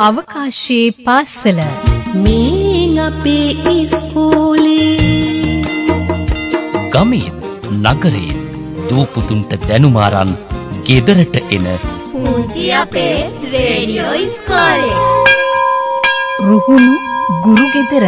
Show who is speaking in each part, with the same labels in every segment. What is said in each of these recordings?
Speaker 1: අවකාශයේ පාසල
Speaker 2: මේ අපේ ඉස්කෝලේ
Speaker 3: ගමේ නගරේ දූපුතුන්ට දැනුම අරන් ගෙදරට එන
Speaker 4: පුංචි අපේ රේඩියෝ ඉස්කෝලේ
Speaker 1: රුහුණු ගුරු ගෙදර.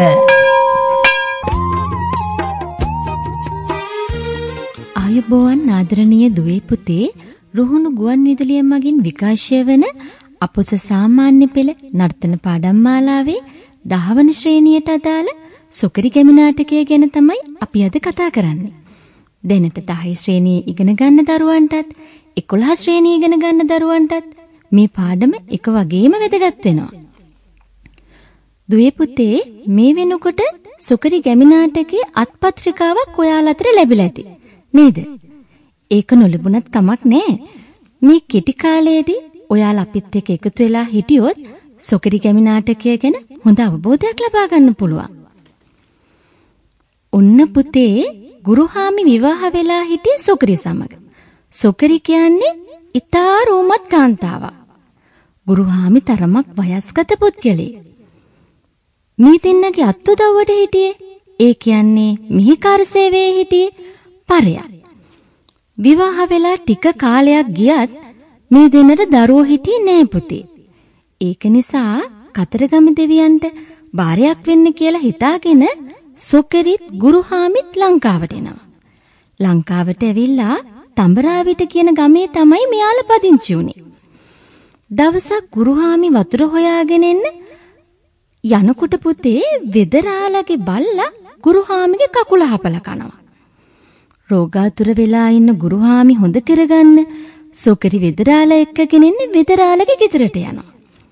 Speaker 5: ආයුබෝවන් ආදරණීය දුවේ පුතේ, රුහුණු ගුවන් විදුලිය මගින් විකාශය වන අපොස සාමාන්‍ය පෙළ නර්තන පාඩම් මාලාවේ 10 වන ශ්‍රේණියට අදාළ සොකරි ගැමි නාටකය ගැන තමයි අපි අද කතා කරන්නේ. දැනට 10 ශ්‍රේණියේ ඉගෙන ගන්න දරුවන්ටත් 11 ශ්‍රේණියේ ඉගෙන ගන්න දරුවන්ටත් මේ පාඩම එක වගේම වැදගත් වෙනවා. දුවේ පුතේ, මේ වෙනකොට සොකරි ගැමි නාටකයේ අත්පත්‍රිකාවක් ඔයාලා අතර ලැබිලා ඇති නේද? ඒක නොලැබුණත් කමක් නැහැ. මේ කෙටි කාලයේදී ඔයාලා අපිත් එක්ක එකතු වෙලා හිටියොත් සොකරි ගැමි නාටකය ගැන හොඳ අවබෝධයක් ලබා ගන්න පුළුවන්. ඔන්න පුතේ, ගුරුහාමි විවාහ වෙලා හිටියේ සොකරි සමග. සොකරි කියන්නේ ඉතා රෝමත් කාන්තාවක්. ගුරුහාමි තරමක් වයස්ගත පුද්ගලෙක්. මේ දෙන්නගේ අත්උදව්වට හිටියේ, ඒ කියන්නේ මිහිකාර සේවයේ හිටියේ පරයා. විවාහ වෙලා ටික කාලයක් ගියත් මේ දෙන්නට දරුවෝ හිටියේ නෑ පුතේ. ඒක නිසා කතරගම දෙවියන්ට බාරයක් වෙන්න කියලා හිතාගෙන සොකරිත් ගුරුහාමිත් ලංකාවට එනවා. ලංකාවට ඇවිල්ලා තඹරාවිට කියන ගමේ තමයි මෙයාලා පදිංචි වුනේ. දවසක් ගුරුහාමි වතුර හොයාගෙන එන්න යනකොට පුතේ වෙදරාලගේ බල්ලා ගුරුහාමිගේ කකුල හපලා කනවා. රෝගාතුර වෙලා ඉන්න ගුරුහාමි හොඳ කරගන්න සොකරි වෙදරාලා එක්කගෙන ඉන්න වෙදරාලගේ ගෙදරට යනවා.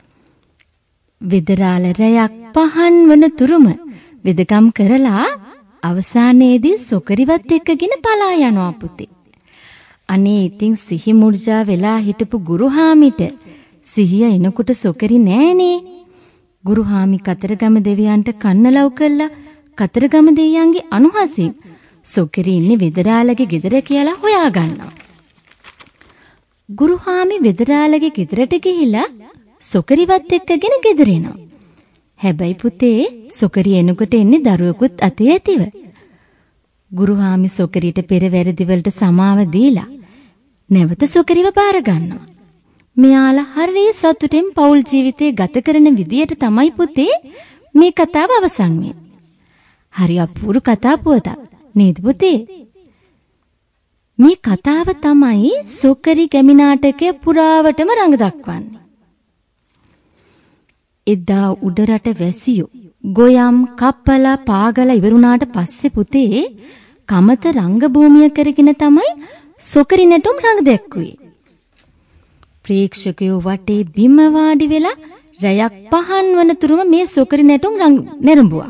Speaker 5: වෙදරාල රැයක් පහන් වන තුරුම වෙදකම් කරලා අවසානයේදී සොකරිවත් එක්කගෙන පලා යනවා පුතේ. අනේ ඉතින් සිහි මුර්ජා වෙලා හිටපු ගුරුහාමිට සිහිය එනකොට සොකරි නෑනේ. ගුරුහාමි කතරගම දෙවියන්ට කන්නලව් කළා. කතරගම දෙවියන්ගේ අනුහසින් සොකරි ඉන්නේ වෙදරාලගේ ගෙදර කියලා හොයාගන්නවා. ගුරුහාමි වෙදරාලගේ ගෙදරට ගිහිලා සොකරිවත් එක්කගෙන ගෙදර එනවා. හැබැයි පුතේ, සොකරි එනකොට එන්නේ දරුවෙකුත් අතේ ඇතිව. ගුරුහාමි සොකරිට පෙර වැරදි වලට සමාව දීලා නැවත සොකරිව බාර ගන්නවා. මෙයාලා හරිය සතුටින් පෞල් ජීවිතේ ගත කරන විදියට තමයි පුතේ මේ කතාව අවසන් වෙන්නේ. හරි අපූර්ව කතා පුවතක් නේද පුතේ? මේ කතාව තමයි සොකරි ගැමි නාටකයේ පුරාවටම රඟ දක්වන්නේ. එදා උඩරට වැසියෝ ගොයම් කප්පලා පාගලා ඉවරුණාට පස්සේ පුතේ කමත රංගභූමිය කරගෙන තමයි සොකරි නැටුම් රඟ දැක්ුවේ. ප්‍රේක්ෂකයෝ වටේ බිම වාඩි වෙලා රැයක් පහන් වන තුරුම මේ සොකරි නැටුම් නැරඹුවා.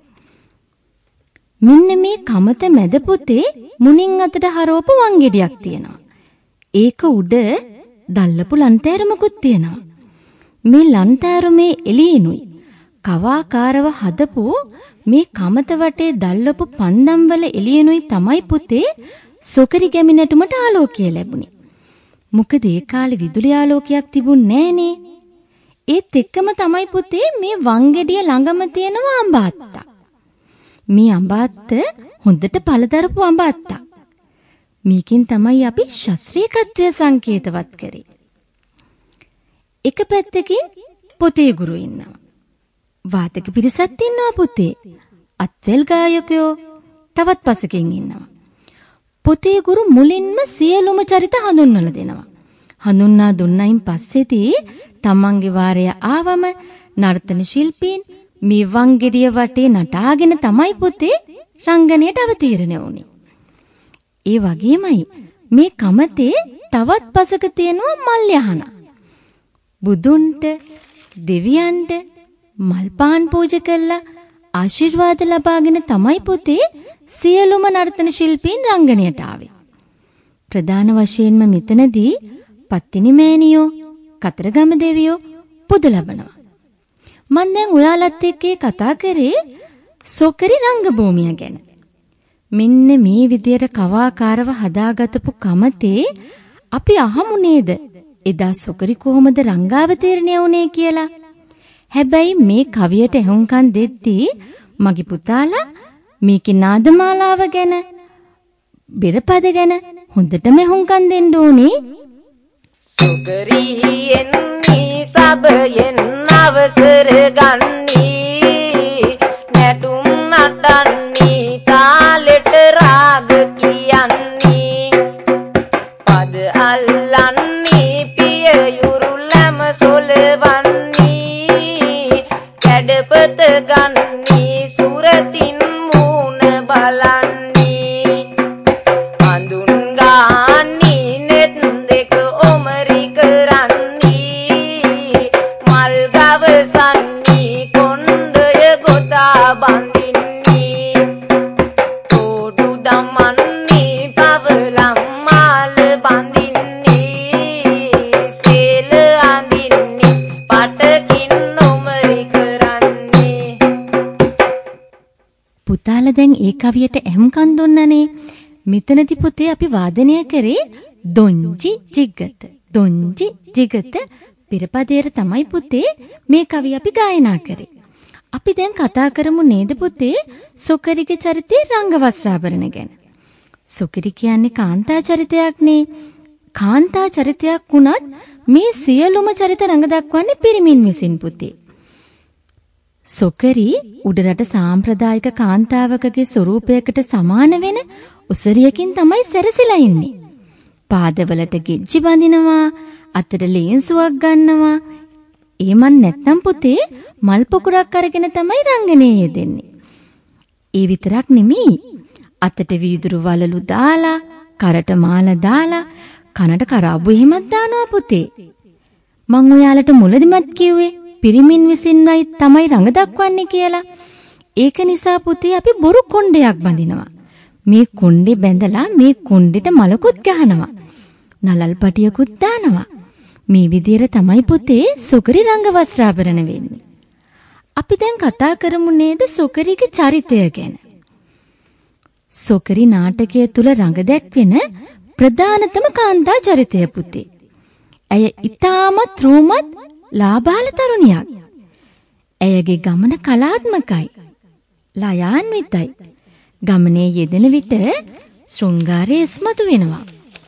Speaker 5: මෙන්න මේ කමත මැද පුතේ මුණින් අතට හරවපු වංගෙඩියක් තියෙනවා. ඒක උඩ දල්ලපු ලන්තෑරුමකුත් තියෙනවා. මේ ලන්තෑරුමේ එළියෙනුයි කවාකාරව හදපු මේ කමත වටේ දල්ලපු පන්දම් වල එළියෙනුයි තමයි පුතේ සොකරි ගැමි නැටුමට ආලෝකය ලැබුණේ. මොකද ඒ කාලේ විදුලි ආලෝකයක් තිබුණේ නෑනේ. ඒත් එක්කම තමයි පුතේ මේ වංගෙඩිය ළඟම තියෙනවා අඹාත්ත. මේ අඹාත්ත හොඳට පළදරපු අඹාත්ත. මේකෙන් තමයි අපි ශාස්ත්‍රීයත්වය සංකේතවත් කරේ. එක පැත්තකින් පොතේ ගුරු ඉන්නවා. වාදක පිරිසක් ඉන්නවා පුතේ. අත්වැල් ගායකයෝ තවත් පසකින් ඉන්නවා. පොතේ ගුරු මුලින්ම සියලුම චරිත හඳුන්වලා දෙනවා. හඳුන්වා දුන්නයින් පස්සේදී තමන්ගේ වාරය ආවම නර්තන ශිල්පීන් මේ වංගෙඩිය වටේ නටාගෙන තමයි පුතේ රංගනයට අවතීර්ණ වුනේ. ඒ වගේමයි මේ කමතේ තවත් පසක තියෙනවා මල් යහන. බුදුන්ට දෙවියන්ට මල් පාන් පූජා කළා ආශිර්වාද ලබාගෙන තමයි පුතේ සියලුම නර්තන ශිල්පීන් රංගනයට ආවේ. ප්‍රධාන වශයෙන්ම මෙතනදී පත්තිනි මෑණියෝ, කතරගම දෙවියෝ පුද ලබනවා. මම දැන් ඔයාලත් එක්ක කතා කරේ සොකරි රංගභූමිය ගැන. මෙන්න මේ විදියට කවාකාරව හදාගත්තු කමතේ අපි අහමු නේද එදා සොකරි කොහොමද රංගාවතීර්ණය වුණේ කියලා. හැබැයි මේ කවියට ඇහුම්කන් දෙද්දී මගේ පුතාලා මේකේ නාදමාලාව ගැන බෙරපද ගැන හොඳටම ඇහුම්කන් දෙන්න ඕනේ.
Speaker 6: සුගරියෙන් සබයෙන් අවසර ගන්නී නැටුම් නටන්නී තාලෙට රාග කියන්නී පද අල්ලන්නී පිය යුරුලම සොලවන්නී කැඩපත ගන්නී සුරතින් මූණ බලන්නී අඳුන් ගාන්නී නෙත් දෙක ඔමරි කරන්නී මල් ගවසන්නී කොන්දය ගොතා බඳින්නී තෝඩු දමන්නී පවලම් මාල බඳින්නී සේල අඳින්නී පටකින් ඔමරි කරන්නී.
Speaker 5: පුතාලා දැන් ඒ කවියට ඇහුම්කන් දුන්නනේ. මෙතනදී පුතේ අපි වාදනය කරේ දොංචි ජිගත. දොංචි ජිගත පෙරපදයට තමයි පුතේ මේ කවිය අපි ගායනා කරේ. අපි දැන් කතා කරමු නේද පුතේ සොකරිගේ චරිතයේ රංගවස්ත්‍රාභරණ ගැන. සොකරි කියන්නේ කාන්තා චරිතයක් නේ. කාන්තා චරිතයක් වුණත් මේ සියලුම චරිත රංග දක්වන්නේ පිරිමින් විසින් පුතේ. සොකරි උඩරට සාම්ප්‍රදායික කාන්තාවකගේ ස්වරූපයකට සමාන වෙන උසරියකින් තමයි සැරසිලා ඉන්නේ. පාදවලට ගෙජ්ජි බඳිනවා, අතට ලේන්සුවක් ගන්නවා. එහෙමත් නැත්නම් පුතේ මල් පොකුරක් අරගෙන තමයි රංගනයේ යෙදෙන්නේ. ඒ විතරක් නෙමෙයි. අතට වීදුරු වලලු දාලා, කරට මාලා දාලා, කනට කරාබු එහෙමත් දානවා පුතේ. මං ඔයාලට මුලදිමත් කිව්වේ පිරිමින් විසින්වයි තමයි රංග දක්වන්නේ කියලා. ඒක නිසා පුතේ අපි බොරු කොණ්ඩයක් බඳිනවා. මේ කොණ්ඩේ බැඳලා මේ කොණ්ඩෙට මලකුත් ගහනවා. නලල් පටියකුත් දානවා. මේ විදියට තමයි පුතේ සොකරි රංග වස්ත්‍රාභරණ වෙන්නේ. අපි දැන් කතා කරමු නේද සොකරිගේ චරිතය ගැන. සොකරි නාටකය තුල රංග දැක්වෙන ප්‍රධානතම කාන්තා චරිතය පුතේ. ඇය ඊටමත් රූමත් ලාබාල තරුණියක්. ඇයගේ ගමන කලාත්මකයි. ලයාන්විතයි. ගමනේ යෙදෙන විට ශෘංගාරයේ ඉස්මතු වෙනවා.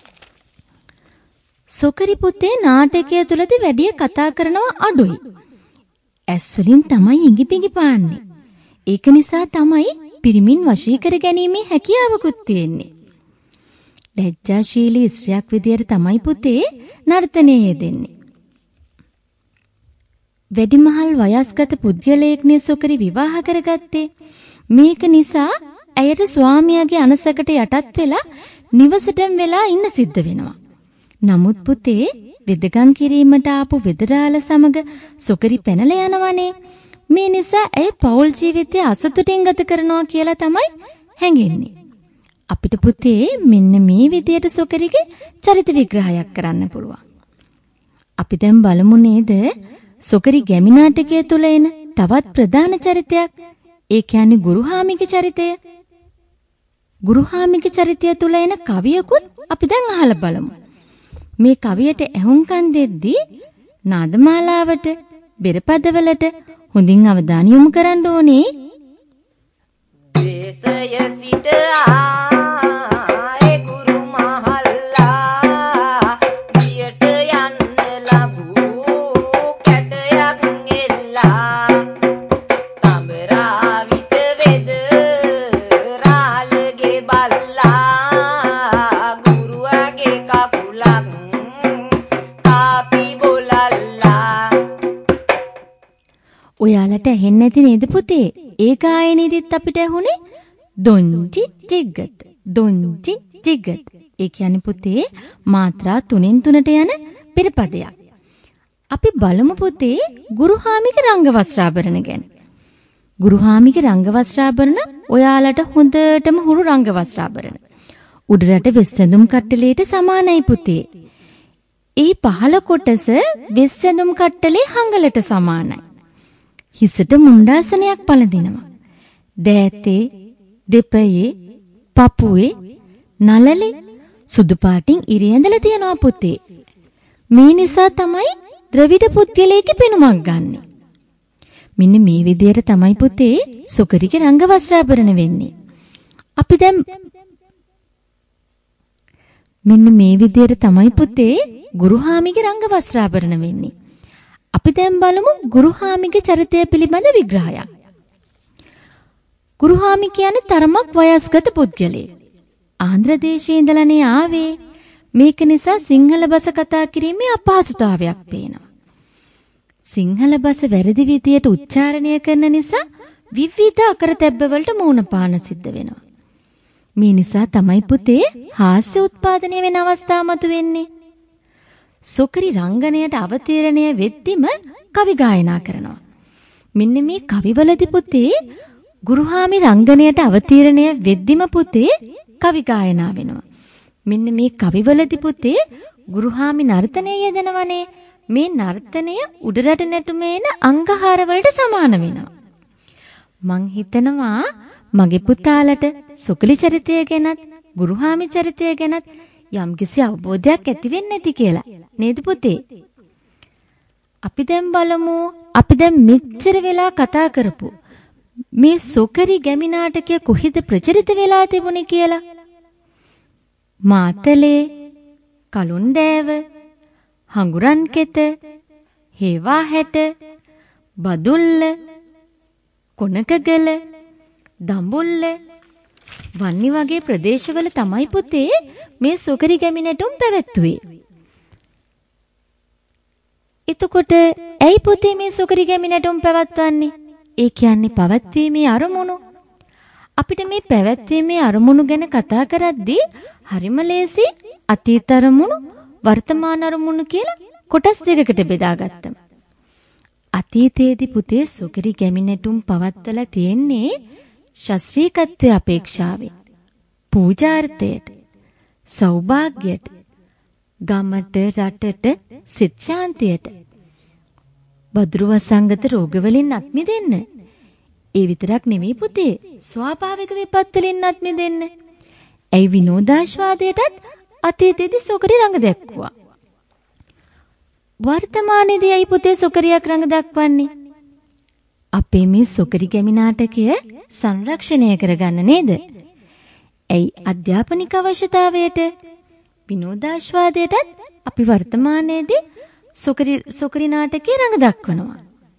Speaker 5: සොකරි පුතේ නාටකය තුලදී වැඩි කතා කරනවා අඩුයි. ඇස් වලින් තමයි ඉඟිපිඟි පාන්නේ. ඒක නිසා තමයි පිරිමින් වශී කර ගැනීමේ හැකියාවකුත් තියෙන්නේ. ලැජ්ජාශීලී ස්ත්‍රියක් විදියට තමයි පුතේ නර්තනයේ යෙදෙන්නේ. වැඩිමහල් වයස්ගත පුද්ගලයෙක්නේ සොකරි විවාහ කරගත්තේ. මේක නිසා ඇයට ස්වාමියාගේ අනසකට යටත් වෙලා නිවසටම වෙලා ඉන්න සිද්ධ වෙනවා. නමුත් පුතේ වෙදකම් කිරීමට ආපු වෙදරාළ සමග සොකරි පැනලා යනවනේ. මේ නිසා ඇය පෞල් ජීවිතය අසතුටින් ගත කරනවා කියලා තමයි හැඟෙන්නේ. අපිට පුතේ මෙන්න මේ විදියට සොකරිගේ චරිත විග්‍රහයක් කරන්න පුළුවන්. අපි දැන් බලමු නේද සොකරි ගැමි නාටකය තුල එන තවත් ප්‍රධාන චරිතයක්. ඒ කියන්නේ ගුරුහාමිගේ චරිතය. ගුරුහාමිගේ චරිතය තුල එන කවියකුත් අපි දැන් අහලා බලමු. මේ කවියට ඇහුම්කන් දෙද්දී නාදමාලාවට, බෙරපදවලට හොඳින් අවධානය යොමු කරන්න ඕනේ.
Speaker 6: දේශය සිට ආයේ ගුරු මහල්ලා දියට යන්න ලැබූ කැටයක් එල්ලා තඹරා විට වෙද රාළගේ බල්ලා ගුරුවගේ කකුලක් කාපි බොලල්ලා.
Speaker 5: ඔයාලට ඇහෙන්නේ නැති නේද පුතේ? ඒ ගායනයේදීත් අපිට ඇහුනේ දොංචි ජිග්ගත. දොංචි ජිග්ගත. ඒ කියන්නේ පුතේ මාත්‍රා 3න් 3ට යන පෙරපදයක්. අපි බලමු පුතේ ගුරුහාමිගේ රංග වස්ත්‍රාභරණ ගැන. ගුරුහාමිගේ රංග වස්ත්‍රාභරණ ඔයාලට හොඳටම හුරු රංග වස්ත්‍රාභරණ. උඩරට වෙස්සඳුම් කට්ටලයට සමානයි පුතේ. ඒ පහළ කොටස වෙස්සඳුම් කට්ටලේ හංගලට සමානයි. හිසට මුණ්ඩාසනයක් පළඳිනවා. දෑතේ, දෙපයේ, පපුවේ, නළලේ සුදු පාටින් ඉරි ඇඳලා තියනවා පුතේ. මේ නිසා තමයි ද්‍රවිඩ පුද්ගලයෙක්ගේ පෙනුමක් ගන්නෙ. මෙන්න මේ විදියට තමයි පුතේ සොකරිගේ රංග වස්ත්‍රාභරණ වෙන්නේ. අපි දැන් මෙන්න මේ විදියට තමයි පුතේ ගුරුහාමිගේ රංග වස්ත්‍රාභරණ වෙන්නේ. අපි දැන් බලමු ගුරුහාමිගේ චරිතය පිළිබඳ විග්‍රහයක්. ගුරුහාමි කියන්නේ තරමක් වයස්ගත පුද්ගලයෙක්. ආන්ධ්‍ර දේශයේ ඉඳලානේ ආවේ. මේක නිසා සිංහල බස කතා කිරීමේ අපහසුතාවයක් පේනවා. සිංහල බස වැරදි විදියට උච්චාරණය කරන නිසා විවිධ අකරතැබ්බ වලට මුහුණ පාන සිද්ධ වෙනවා. මේ නිසා තමයි පුතේ හාස්‍ය උත්පාදනය වෙන අවස්ථා මතුවෙන්නේ. සොකරි රංගනයට අවතීර්ණය වෙද්දිම කවි ගායනා කරනවා. මෙන්න මේ කවිවලදී පුතේ ගුරුහාමි රංගනයට අවතීර්ණය වෙද්දිම පුතේ කවි ගායනා වෙනවා. මෙන්න මේ කවිවලදී පුතේ ගුරුහාමි නර්තනය යෙදෙනවනේ. මේ නර්තනය උඩරට නැටුමේන අංගහාර වලට සමාන වෙනවා. මං හිතනවා මගේ පුතාලට සොකලි චරිතය ගැනත් ගුරුහාමි චරිතය ගැනත් යම්කිසි අවබෝධයක් ඇති වෙන්නේ නැති කියලා. නේද පුතේ? අපි දැන් බලමු අපි දැන් මෙච්චර වෙලා කතා කරපු මේ සොකරි ගැමි නාටකය කොහෙද ප්‍රචලිත වෙලා තිබුණේ කියලා. මාතලේ, කලුන්දෑව, හඟුරන්කෙත, හේවාහැට, බදුල්ල, කොනකගල, දඹුල්ල වන්නි වගේ ප්‍රදේශවල තමයි පුතේ මේ සොකරි ගැමි නැටුම් පැවැත්වුවේ. එතකොට ඇයි පුතේ මේ සොකරි ගැමි නැටුම් පැවැත්වන්නේ? ඒ කියන්නේ පවත්වීමේ අරමුණු. අපිට මේ පැවැත්වීමේ අරමුණු ගැන කතා කරද්දී හරිම ලේසි අතීත අරමුණු වර්තමාන අරමුණු කියලා කොටස් දෙකකට බෙදාගත්තම. අතීතයේදී පුතේ සොකරි ගැමි නැටුම් පවත්වලා තියෙන්නේ ශාස්ත්‍රීයත්වයේ අපේක්ෂාවෙන් පූජාර්ථයට සෞභාග්‍යයට ගමට රටට සිත ශාන්තියට බදුරු වසංගත රෝග වලින් අත් මිදෙන්න. ඒ විතරක් නෙමෙයි පුතේ ස්වාභාවික විපත් වලින් අත් මිදෙන්න. ඒ විනෝදාස්වාදයටත් අතීතයේදී සොකරි රංග දැක්වුවා. වර්තමානයේදී ඇයි පුතේ සොකරියක් රංග දක්වන්නේ? අපේ මේ සොකරි ගැමි නාටකය සංරක්ෂණය කරගන්න නේද? ඇයි අධ්‍යාපනික අවශ්‍යතාවයට විනෝදාස්වාදයටත් අපි වර්තමානයේදී සොකරි නාටකයේ රංග දක්වනවා.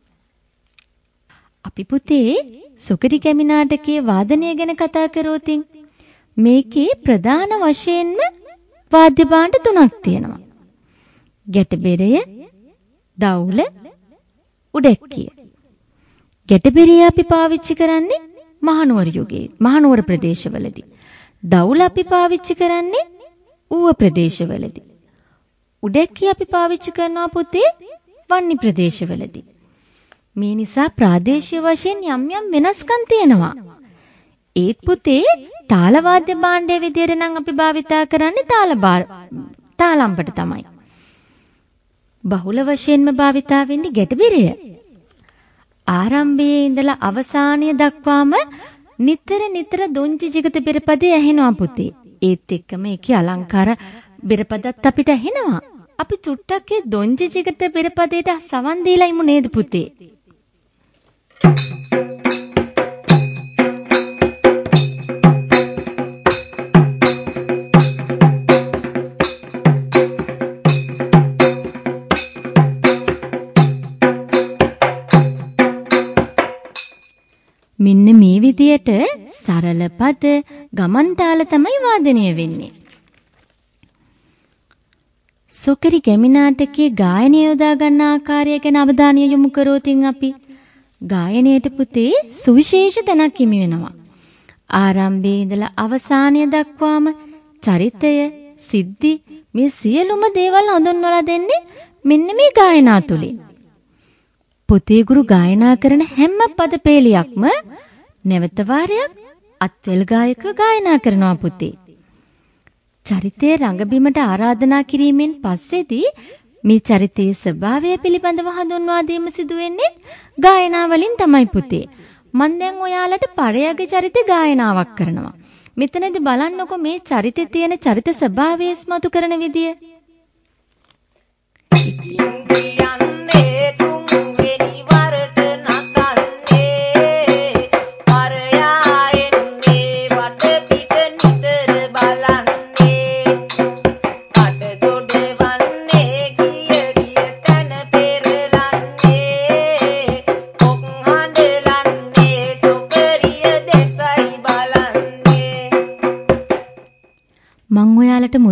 Speaker 5: අපි පුතේ සොකරි ගැමි නාටකයේ වාදනය ගැන කතා කරෝතින් මේකේ ප්‍රධාන වශයෙන්ම වාද්‍ය භාණ්ඩ තුනක් තියෙනවා. ගැටබෙරය, දවුල, උඩැක්කිය. ගැටබෙරය අපි පාවිච්චි කරන්නේ මහනුවර යුගයේ මහනුවර ප්‍රදේශවලදී. දවුල අපි පාවිච්චි කරන්නේ ඌව ප්‍රදේශවලදී. උඩැක්කිය අපි පාවිච්චි කරනවා පුතේ වන්නි ප්‍රදේශවලදී. මේ නිසා ප්‍රාදේශීය වශයෙන් යම් යම් වෙනස්කම් තියෙනවා. ඒත් පුතේ තාල වාද්‍ය භාණ්ඩයේ විදියට නම් අපි භාවිතා කරන්නේ තාලම්පට තමයි. බහුල වශයෙන්ම භාවිතා වෙන්නේ ගැටබෙරය. ආරම්භයේ ඉඳලා අවසානය දක්වාම නිතර දොංචි ජිගත බෙරපදේ ඇහෙනවා පුතේ. ඒත් එක්කම ඒකේ අලංකාර බෙරපදත් අපිට ඇහෙනවා. අපි චුට්ටක් ඒ දොංචි ජිගත බෙරපදේට සවන් දීලා ඉමු නේද පුතේ? මෙන්න මේ විදියට සරල පද ගමන් තාල තමයි වාදනය වෙන්නේ. සොකරි ගැමි නාටකයේ ගායනය යොදා ගන්න ආකාරය ගැන අවධානය යොමු කරෝතින් අපි ගායනයට පුතේ සුවිශේෂ තැනක් හිමි වෙනවා. ආරම්භයේ ඉඳලා අවසානය දක්වාම චරිතය, සිද්ධි මේ සියලුම දේවල් හඳුන්වලා දෙන්නේ මෙන්න මේ ගායනා තුලින්. පොතේ ගුරු ගායනා කරන හැම පද පේලියක්ම නැවත වාරයක් අත්වැල් ගායකව ගායනා කරනවා පුතේ. චරිතයේ රංගබිමට ආරාධනා කිරීමෙන් පස්සේදී මේ චරිතයේ ස්වභාවය පිළිබඳව හඳුන්වා දීම සිදු වෙන්නේ ගායනා වලින් තමයි පුතේ. මම දැන් ඔයාලට පරයගේ චරිත ගායනාවක් කරනවා. මෙතනදී බලන්නකො මේ චරිතේ තියෙන චරිත ස්වභාවය ඉස්මතු කරන විදිය.
Speaker 6: ඉතින් කියන්නේ තුන්වෙනි වරට නතන්න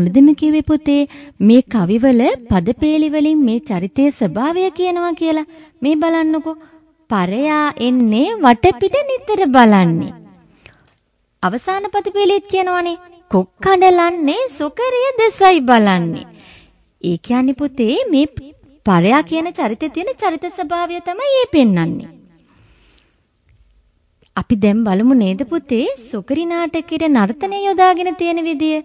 Speaker 5: මුලදෙම කිව්වේ පුතේ මේ කවිවල පදපේලි වලින් මේ චරිතයේ ස්වභාවය කියනවා කියලා. මේ බලන්නකෝ. පරයා එන්නේ වටපිට නිතර බලන්නේ. අවසාන පදපේලිත් කියනවනේ කොක්කඩලන්නේ සොකරිය දෙසයි බලන්නේ. ඒ කියන්නේ පුතේ මේ පරයා කියන චරිතයේ තියෙන චරිත ස්වභාවය තමයි මේ පෙන්වන්නේ. අපි දැන් බලමු නේද පුතේ සොකරි නාටකයේ නර්තනය යොදාගෙන තියෙන විදිය.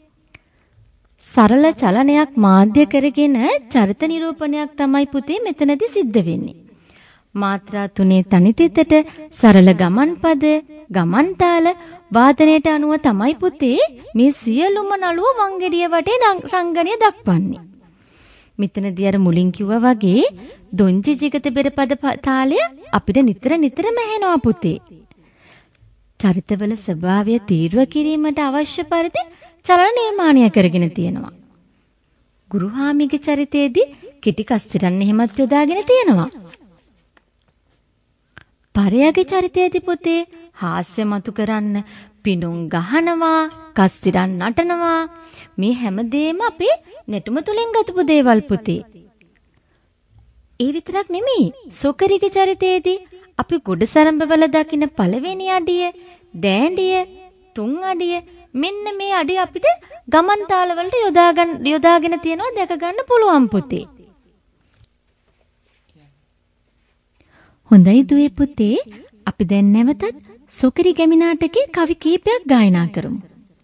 Speaker 5: සරල චලනයක් මාධ්‍ය කරගෙන චරිත නිරූපණයක් තමයි පුතේ මෙතනදී සිද්ධ වෙන්නේ. මාත්‍රා තුනේ තනිතෙතට සරල ගමන් පද, ගමන් තාල වාදනයට අනුව තමයි පුතේ මේ සියලුම නළුව වංගෙඩිය වටේ රංගනය දක්වන්නේ. මෙතනදී අර මුලින් කිව්වා වගේ දොංචි ජිගත බෙරපද තාලය අපිට නිතර ඇහෙනවා පුතේ. චරිතවල ස්වභාවය තීරව කිරීමට අවශ්‍ය පරිදි චලන නිර්මාණය කරගෙන තියෙනවා. ගුරුහාමිගේ චරිතයේදී කිටි කස්තිරන් එහෙමත් යොදාගෙන තියෙනවා. පරයාගේ චරිතයේදී පුතේ හාස්‍ය මතු කරන්න පිණුම් ගහනවා, කස්තිරන් නටනවා. මේ හැමදේම අපේ නැටුම තුලින් ගතපු දේවල් පුතේ. ඒ විතරක් නෙමෙයි සොකරිගේ චරිතයේදී අපි ගොඩසරඹවල දකින පළවෙනි අඩිය, දෑඬිය, තුන් අඩිය මෙන්න මේ අඩිය අපිට ගමන් තාලවලට යොදාගෙන තියනවා දැක ගන්න පුළුවන් පුතේ. හොඳයි දුවේ පුතේ අපි දැන් නැවතත් සොකරි ගැමි නාටකයේ කවි කීපයක් ගායනා කරමු.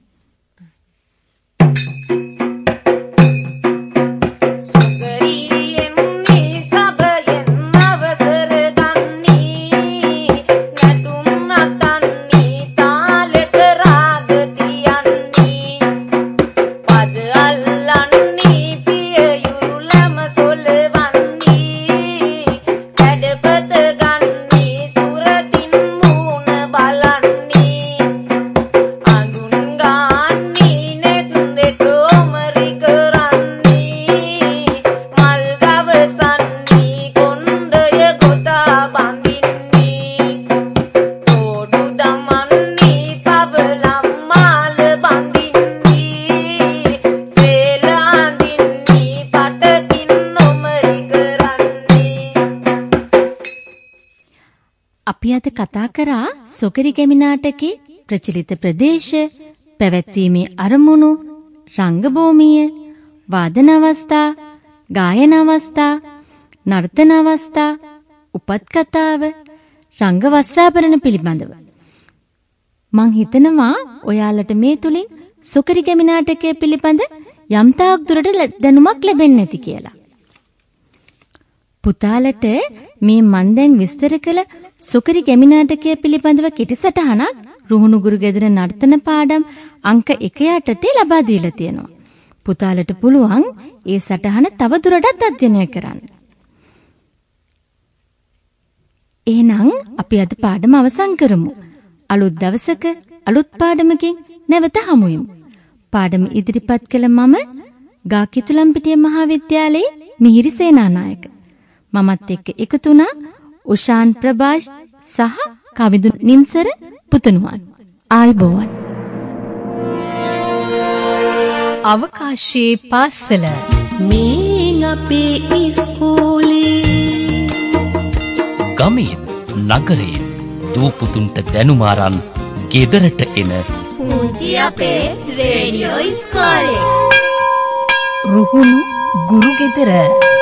Speaker 5: කතා කරා සොකරි ගැමි නාටකේ ප්‍රචලිත ප්‍රදේශ, පැවැත්වීමේ අරමුණු, රංගභූමිය, වාදන අවස්ථා, ගායන අවස්ථා, නර්තන අවස්ථා, උපත් කතාව, රංග වස්ත්‍රාභරණ පිළිබඳව. මං හිතනවා ඔයාලට මේ තුලින් සොකරි ගැමි නාටකය පිළිබඳ යම් තාක් දුරට දැනුමක් ලැබෙන්නේ නැති කියලා. පුතාලට මේ මන් දැන් විස්තර කළ සොකරි ගැමි නාටකය පිළිබඳව කෙටි සටහනක් රුහුණු ගුරු ගෙදර නර්තන පාඩම් අංක 1 යටතේ ලබා දීලා තියෙනවා. පුතාලට පුළුවන් ඒ සටහන තව දුරටත් අධ්‍යයනය කරන්න. එහෙනම් අපි අද පාඩම අවසන් කරමු. අලුත් දවසක අලුත් පාඩමකින් නැවත හමු වෙමු. පාඩම ඉදිරිපත් කළ මම ගාකිතුලම්පිටිය මහාවිද්‍යාලයේ මිහිරි සේනානායක. මමත් එක්ක එකතු වුණා උෂාන් ප්‍රභාෂ් සහ කවිදු නිම්සර පුතණුවන්. ආයුබෝවන්.
Speaker 1: අවකාශයේ පාසල
Speaker 2: මේ අපේ ඉස්කෝලේ
Speaker 3: ගමේ නගරේ දූපුතුන්ට දැනුම අරන් ගෙදරට එන
Speaker 4: පුංචි අපේ රේඩියෝ ඉස්කෝලේ
Speaker 1: රුහුණු ගුරු ගෙදර